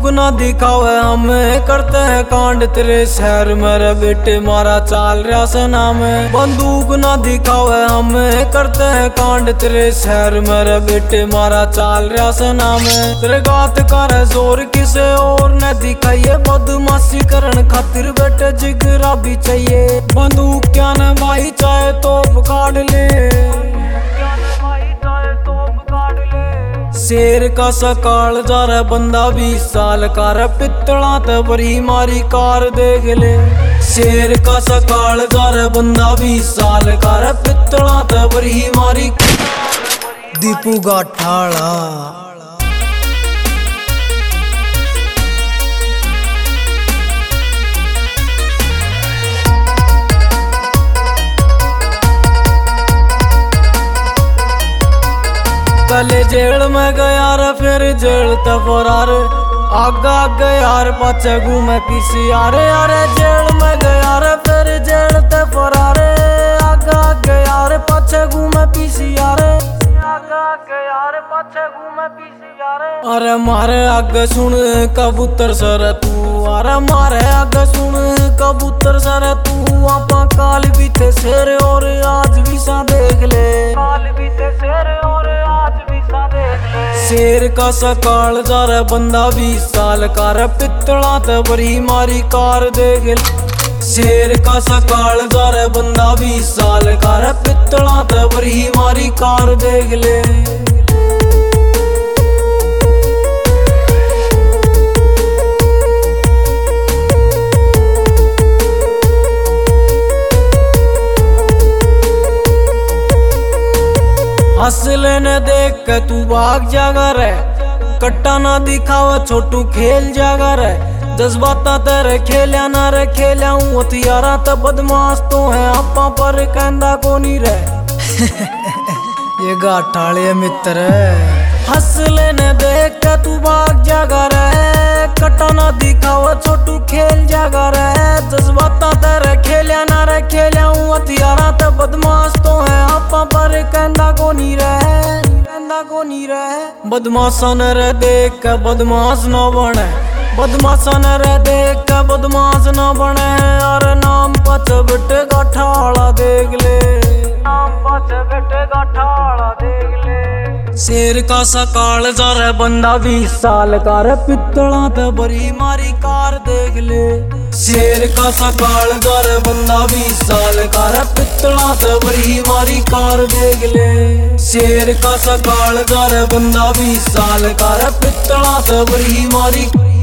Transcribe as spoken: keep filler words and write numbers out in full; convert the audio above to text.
बंदूक ना दिखावे हमें करते हैं कांड तेरे शहर मेरे बेटे मारा चाल रहा सेना में। बंदूक ना दिखावे हमें करते हैं कांड तेरे शहर मेरे बेटे मारा चाल रहा सेना में। तेरे गात कर जोर किसे और न दिखाइए बदमाशी करन खातिर बेटे जिगरा भी चाहिए। बंदूक क्या न भाई चाहे तो काट ले शेर का सकाल जा रहा बंदा बीस साल का रे पित्तला ते बरी मारी कार देख ले। शेर का सकाल जा रहा बंदा बीस साल का रे पित्तला ते बरी मारी दीपू गाठाला। पहले जेल में गया रे फिर जेल ते फरार आगा आगे यार पाछे घूमे पीछे यारे यारे। जेल में गया रे फिर जेल ते फरार आगा आगे यार पाछे घूमे पीछे यारे। आगा आगे यार पाछे घूमे पीछे यारे। अरे मारे आगे सुन कबूतर सर तू अरे मारे आगे सुन कबूतर सर तू। आपा काल भी थे शेर और आज भी सा देख ले। काल भी थे शेर और आज भी सा देख ले। शेर का सकाल जा रहा बंदा बीस साल का रे पित्तला ते बरी मारी कार देख ले। शेर का सकाल जा रहा बंदा बीस साल का रे पित्तला ते बरी मारी कार देख ले। हंसले ने देख के तू भाग जागा रे कट्टा ना दिखावा छोटू खेल जागा रे। जज्बाता तेरे खेलिया ना रे खेलिया हूँ हथियारा ते बदमाश तो है आपा पर कहंदा को नहीं रे। ये गाठाले मित्र हंसले ने देख के तू भाग जागा रे कट्टा ना दिखावा छोटू खेल जागा रे। जज्बाता तेरे खेलिया ना रे खेलिया हूँ हथियारा ते बदमाश तो है आपा पर कहंदा को नहीं रहे कहंदा को नहीं रहे। बदमाशन रे देख के बदमाश न बने बदमाशन रे देख के बदमाश न बने। और नाम पच बेटे गाठाला देख ले नाम पच बेटे गाठाला देख ले। शेर का सकाल जा रहा बंदा बीस साल का रे पित्तला ते बरी मारी कार देख ले। शेर का सकाल जा रहा बंदा बीस साल का रे पित्तला ते बरी मारी कार देख ले। शेर का सकाल जा रहा बंदा बीस साल का रे पित्तला ते बरी मारी